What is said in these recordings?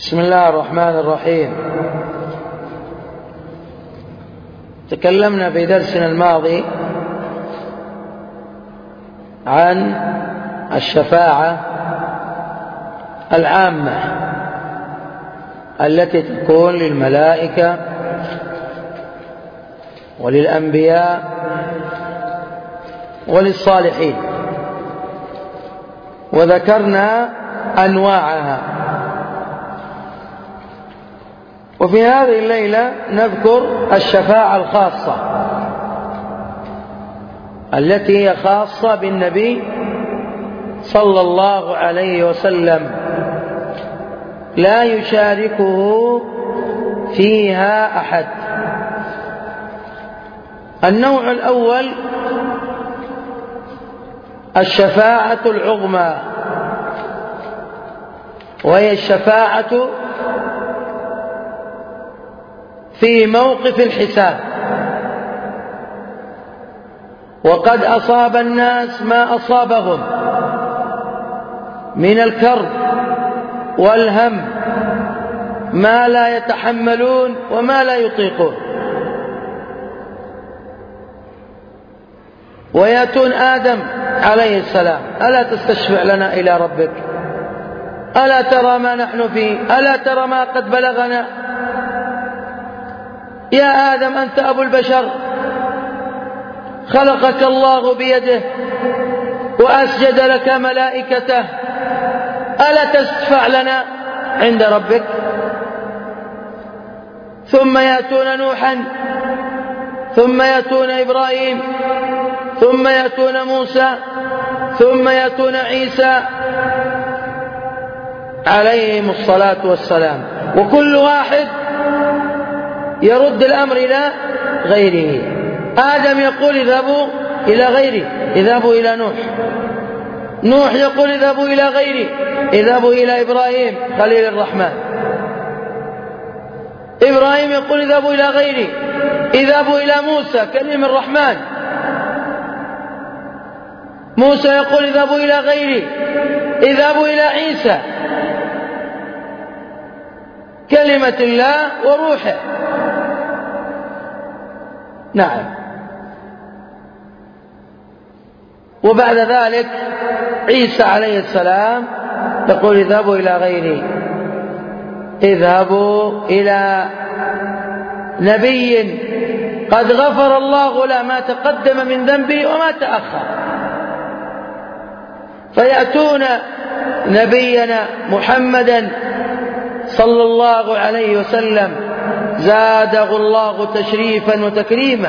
بسم الله الرحمن الرحيم. تكلمنا في درسنا الماضي عن الشفاعة العامة التي تكون للملائكة وللأنبياء وللصالحين، وذكرنا أنواعها. وفي هذه الليلة نذكر الشفاعة الخاصة التي هي خاصة بالنبي صلى الله عليه وسلم، لا يشاركه فيها أحد. النوع الأول الشفاعة العظمى، وهي الشفاعة في موقف الحساب، وقد أصاب الناس ما أصابهم من الكرب والهم ما لا يتحملون وما لا يطيقون، ويأتون آدم عليه السلام: ألا تستشفع لنا إلى ربك؟ ألا ترى ما نحن فيه؟ ألا ترى ما قد بلغنا؟ يا آدم أنت أبو البشر، خلقك الله بيده وأسجد لك ملائكته، ألا تشفع لنا عند ربك؟ ثم يأتون نوحا، ثم يأتون إبراهيم، ثم يأتون موسى، ثم يأتون عيسى عليهم الصلاة والسلام، وكل واحد يرد الأمر إلى غيره. آدم يقول اذهبوا إلى غيري، اذهبوا إلى نوح. نوح يقول اذهبوا إلى غيري، اذهبوا إلى إبراهيم خليل الرحمن. إبراهيم يقول اذهبوا إلى غيري، اذهبوا إلى موسى كلم الرحمن. موسى يقول اذهبوا إلى غيري، اذهبوا إلى عيسى كلمة الله وروحه. نعم. وبعد ذلك عيسى عليه السلام يقول اذهبوا إلى غيري، اذهبوا إلى نبي قد غفر الله له ما تقدم من ذنبه وما تأخر. فيأتون نبينا محمدا صلى الله عليه وسلم زاده الله تشريفا وتكريما،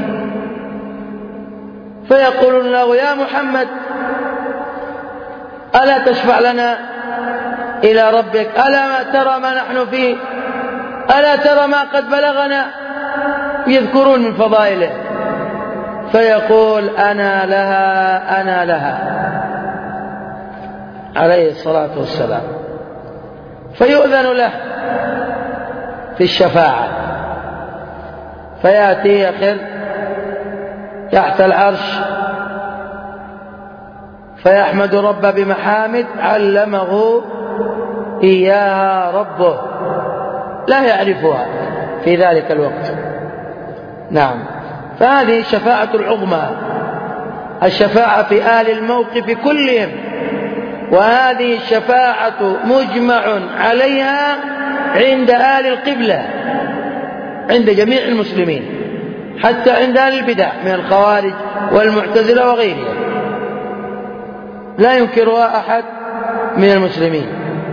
فيقولون له: يا محمد ألا تشفع لنا إلى ربك؟ ألا ترى ما نحن فيه؟ ألا ترى ما قد بلغنا؟ يذكرون من فضائله، فيقول: أنا لها أنا لها عليه الصلاة والسلام. فيؤذن له في الشفاعة، فيأتي يخر تحت العرش فيحمد ربه بمحامد علمه إياها ربه لا يعرفها في ذلك الوقت. نعم. فهذه الشفاعة العظمى، الشفاعة في آل الموقف كلهم، وهذه الشفاعة مجمع عليها عند آل القبلة، عند جميع المسلمين، حتى عند آل البدع من الخوارج والمعتزلة وغيرهم، لا ينكرها أحد من المسلمين.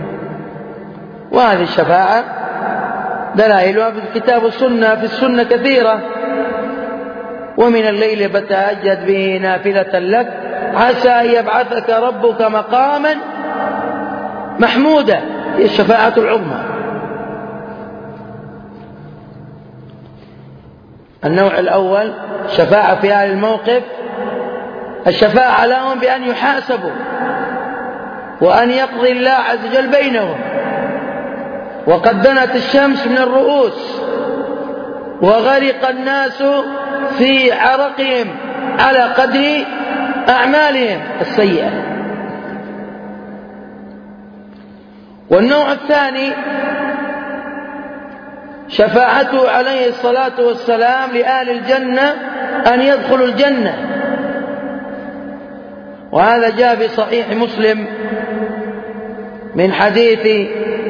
وهذه الشفاعة دلائلها في الكتاب والسنة، في السنة كثيرة: ومن الليل فتهجد به نافلة لك عسى أن يبعثك ربك مقاما محمودا. هي الشفاعة العظمى. النوع الأول شفاعة في أهل الموقف، الشفاعة لهم بأن يحاسبوا وأن يقضي الله عز وجل بينهم. وقد دنت الشمس من الرؤوس وغرق الناس في عرقهم على قدر أعمالهم السيئة. والنوع الثاني شفاعته عليه الصلاة والسلام لأهل الجنة أن يدخلوا الجنة، وهذا جاء في صحيح مسلم من حديث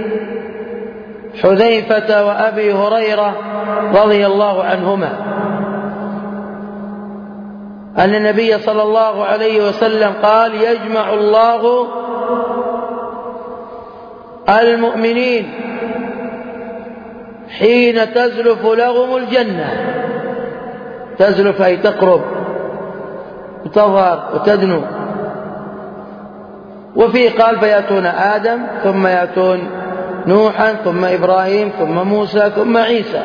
حذيفة وأبي هريرة رضي الله عنهما أن النبي صلى الله عليه وسلم قال: يجمع الله المؤمنين حين تزلف لهم الجنة. تزلف أي تقرب وتظهر وتدنو. وفيه قال: فيأتون آدم ثم يأتون نوحا ثم إبراهيم ثم موسى ثم عيسى،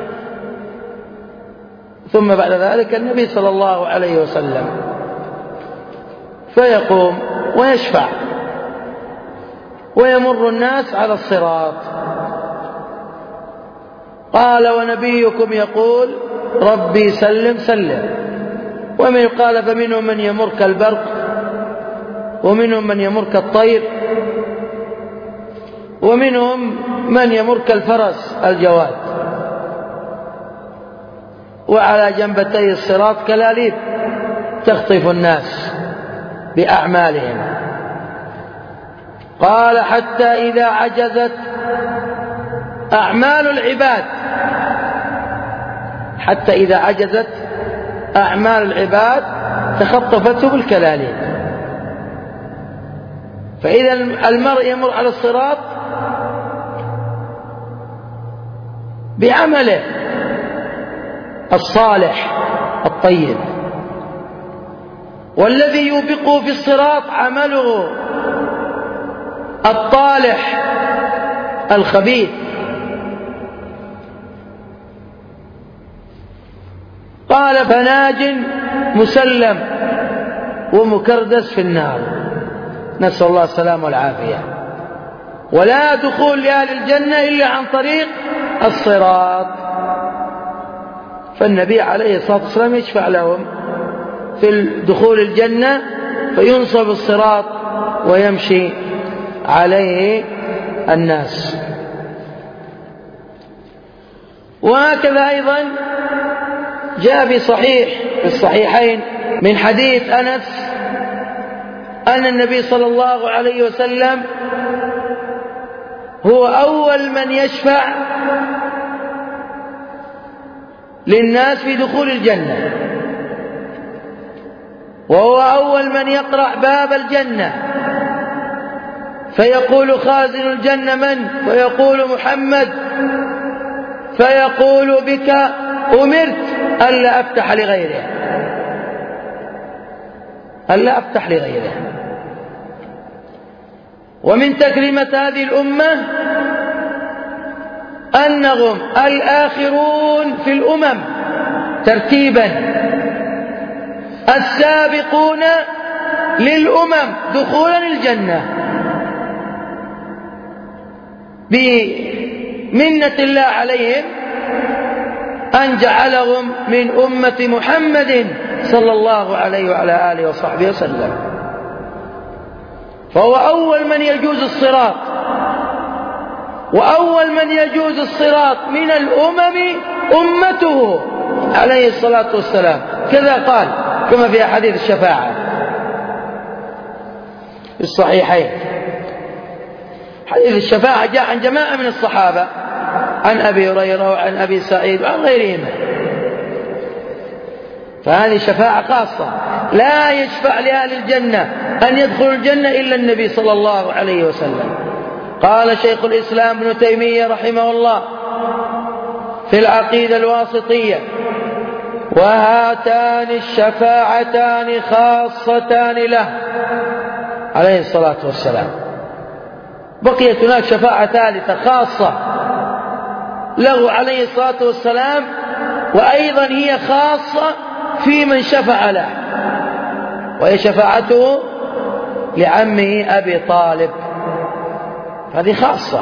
ثم بعد ذلك النبي صلى الله عليه وسلم، فيقوم ويشفع ويمر الناس على الصراط. قال: ونبيكم يقول: ربي سلم سلم. ومن قال: فمنهم من يمر كالبرق ومنهم من يمر كالطير ومنهم من يمر كالفرس الجواد، وعلى جنبتي الصراط كلاليب تخطف الناس بأعمالهم. قال: حتى إذا عجزت أعمال العباد، حتى إذا عجزت أعمال العباد تخطفته بالكلاليب. فإذا المرء يمر على الصراط بعمله الصالح الطيب، والذي يوبقه في الصراط عمله الطالح الخبيث. قال: فناج مسلم ومكردس في النار، نسأل الله السلامة والعافية. ولا دخول لأهل الجنة إلا عن طريق الصراط. فالنبي عليه الصلاة والسلام يشفع لهم في دخول الجنة، فينصب الصراط ويمشي عليه الناس. وهكذا أيضا جاء في الصحيحين من حديث أنس أن النبي صلى الله عليه وسلم هو أول من يشفع للناس في دخول الجنة، وهو أول من يقرع باب الجنة، فيقول خازن الجنة: من؟ فيقول: محمد. فيقول: بك أمرت ألا أفتح لغيره، ألا أفتح لغيره. ومن تكريمة هذه الأمة أنهم الآخرون في الأمم ترتيبا، السابقون للأمم دخولا الجنة بمنة الله عليهم أن جعلهم من أمة محمد صلى الله عليه وعلى آله وصحبه وسلم. فهو أول من يجوز الصراط، وأول من يجوز الصراط من الأمم أمته عليه الصلاة والسلام. كذا قال كما في حديث الشفاعة في الصحيحين. حديث الشفاعة جاء عن جماعة من الصحابة، عن أبي هريرة وعن أبي سعيد وعن غيرهما. فهذه شفاعة خاصة، لا يشفع لأهل الجنة أن يدخلوا الجنة إلا النبي صلى الله عليه وسلم. قال شيخ الإسلام ابن تيمية رحمه الله في العقيدة الواسطية: وهاتان الشفاعتان خاصتان له عليه الصلاة والسلام. بقيت هناك شفاعة ثالثة خاصة له عليه الصلاة والسلام، وأيضا هي خاصة في من شفع له، وهي شفاعته لعمه أبي طالب. هذه خاصة،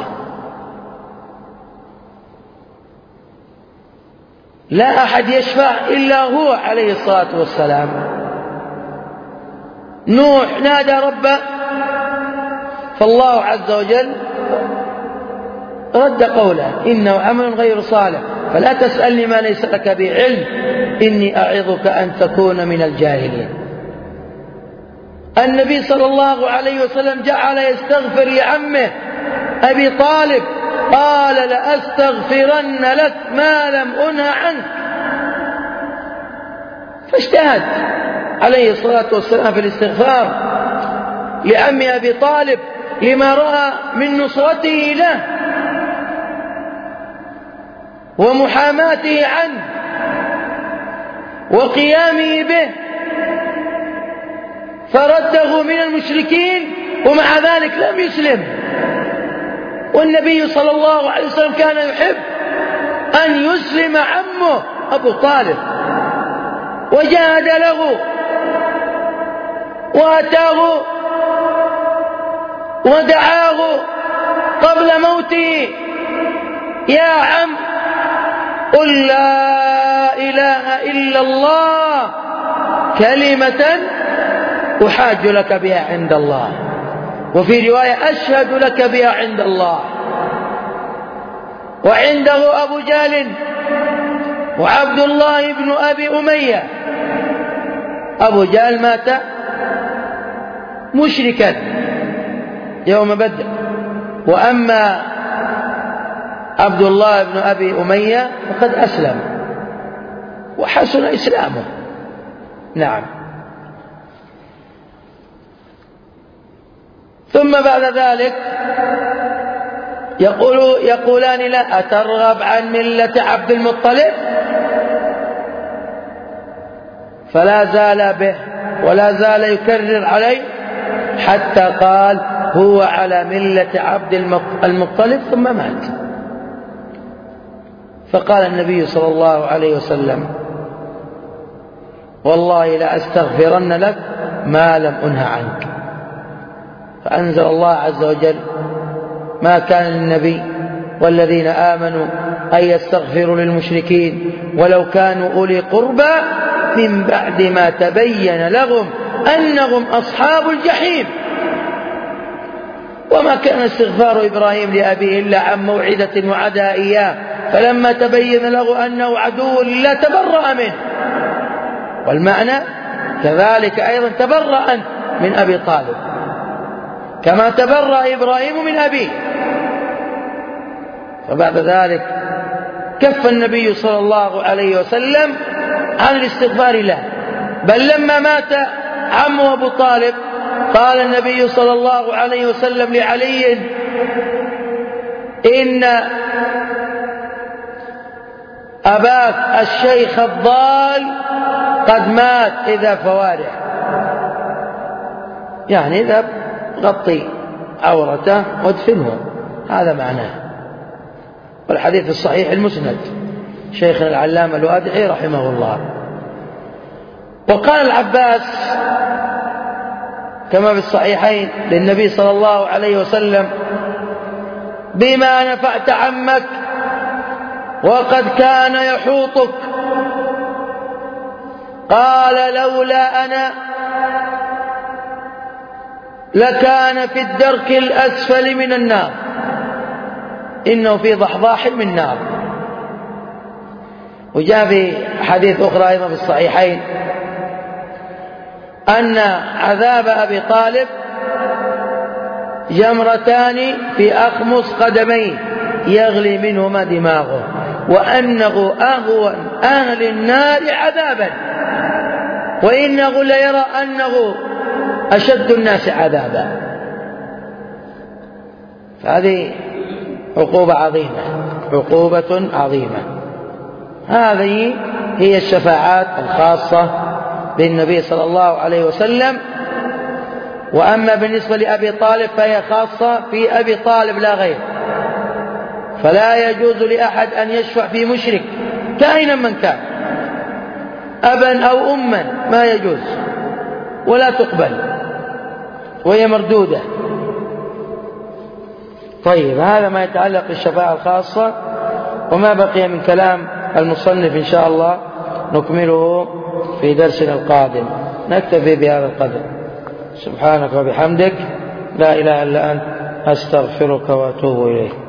لا أحد يشفع إلا هو عليه الصلاة والسلام. نوح نادى ربه، فالله عز وجل رد قوله إنه عمل غير صالح، فلا تسألني ما ليس لك به علم، إني أعظك أن تكون من الجاهلين. النبي صلى الله عليه وسلم جعل يستغفر لعمه أبي طالب، قال لأستغفرن لك ما لم أنه عنك. فاجتهد عليه الصلاة والسلام في الاستغفار لعم أبي طالب لما رأى من نصرته له ومحاماته عنه وقيامه به، فرده من المشركين ومع ذلك لم يسلم. والنبي صلى الله عليه وسلم كان يحب أن يسلم عمه أبو طالب، وجاهد له وأتاه ودعاه قبل موته: يا عم قل لا إله إلا الله كلمة أحاج لك بها عند الله، وفي رواية أشهد لك بها عند الله. وعنده أبو جهل وعبد الله بن أبي أمية. أبو جهل مات مشركا يوم بدر، وأما عبد الله بن أبي أمية فقد أسلم وحسن إسلامه. نعم. ثم بعد ذلك يقولان لا أترغب عن ملة عبد المطلب؟ فلا زال به ولا زال يكرر عليه حتى قال هو على ملة عبد المطلب، ثم مات. فقال النبي صلى الله عليه وسلم: والله لأستغفرن لك ما لم أنه عنك. فأنزل الله عز وجل: ما كان للنبي والذين آمنوا أن يستغفروا للمشركين ولو كانوا أولي قربى من بعد ما تبين لهم أنهم أصحاب الجحيم. وما كان استغفار إبراهيم لأبيه إلا عن موعدة وعدها إياه، فلما تبين له أنه عدو لله تبرأ منه. والمعنى كذلك أيضا تبرأ من أبي طالب كما تبرأ إبراهيم من أبيه. فبعد ذلك كف النبي صلى الله عليه وسلم عن الاستغفار له، بل لما مات عمه أبو طالب قال النبي صلى الله عليه وسلم لعلي: إن أباك الشيخ الضال قد مات، إذا فوارح، يعني إذا غطي عورته وادفنه، هذا معناه. والحديث الصحيح المسند شيخنا العلامة الوادعي رحمه الله. وقال العباس كما في الصحيحين للنبي صلى الله عليه وسلم: بما نفعت عمك وقد كان يحوطك. قال: لولا أنا لكان في الدرك الأسفل من النار، إنه في ضحضاح من نار. وجاء في حديث أخرى أيضا في الصحيحين أن عذاب أبي طالب جمرتان في أخمص قدميه يغلي منهما دماغه، وأنه أهون أهل النار عذابا، وإنه ليرى أنه أشد الناس عذابا. فهذه عقوبة عظيمة. هذه هي الشفاعات الخاصة بالنبي صلى الله عليه وسلم. وأما بالنسبة لأبي طالب فهي خاصة في أبي طالب لا غير، فلا يجوز لأحد أن يشفع في مشرك كائنا من كان، أبا أو أما، ما يجوز ولا تقبل وهي مردودة. طيب، هذا ما يتعلق بالشفاعة الخاصة. وما بقي من كلام المصنف إن شاء الله نكمله في درسنا القادم. نكتفي بهذا القدر. سبحانك وبحمدك، لا إله إلا أنت، أستغفرك وأتوب إليك.